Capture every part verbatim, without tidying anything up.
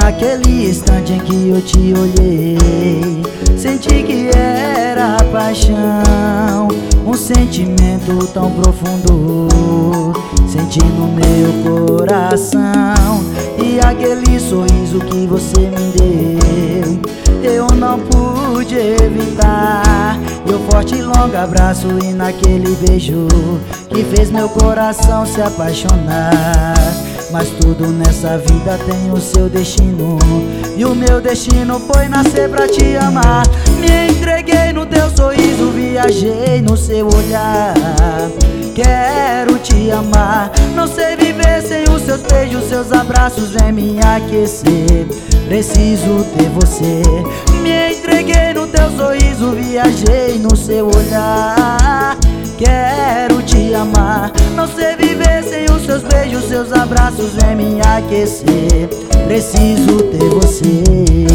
naquele instante em que eu te olhei, senti que era paixão, um sentimento tão profundo, senti no meu coração. E aquele sorriso que você me deu, eu não pude evitar. E um forte e longo abraço e naquele beijo que fez meu coração se apaixonar. Mas tudo nessa vida tem o seu destino, e o meu destino foi nascer pra te amar. Me entreguei no teu sorriso, viajei no seu olhar. Quero te amar, não sei viver sem os seus beijos, seus abraços vêm me aquecer. Preciso ter você. Me entreguei no teu sorriso, viajei no seu olhar. Quero te amar, não sei viver sem os seus beijos, seus abraços vêm me aquecer. Preciso ter você.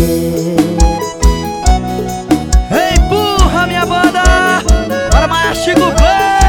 Empurra minha banda, para mais Chico Play.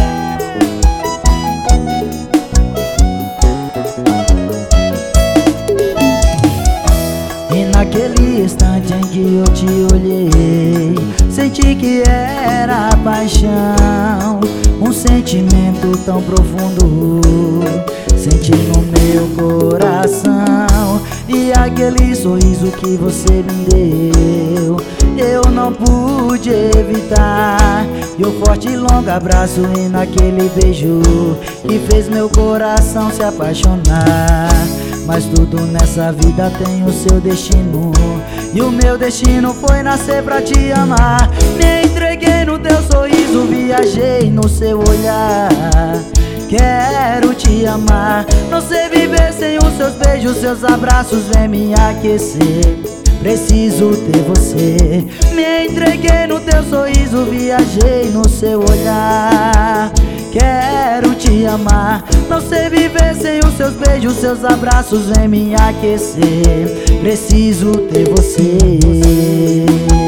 E naquele instante em que eu te olhei, senti que era paixão, um sentimento tão profundo, senti no meu coração. E aquele sorriso que você me deu, eu não pude evitar. E um forte e longo abraço e naquele beijo que fez meu coração se apaixonar. Mas tudo nessa vida tem o seu destino, e o meu destino foi nascer pra te amar. Me entreguei no teu sorriso, viajei no seu olhar. Quero te amar, não sei viver sem os seus beijos, seus abraços vêm me aquecer. Preciso ter você. Me entreguei no teu sorriso, viajei no seu olhar. Quero te amar, não sei viver sem os seus beijos, seus abraços vêm me aquecer. Preciso ter você.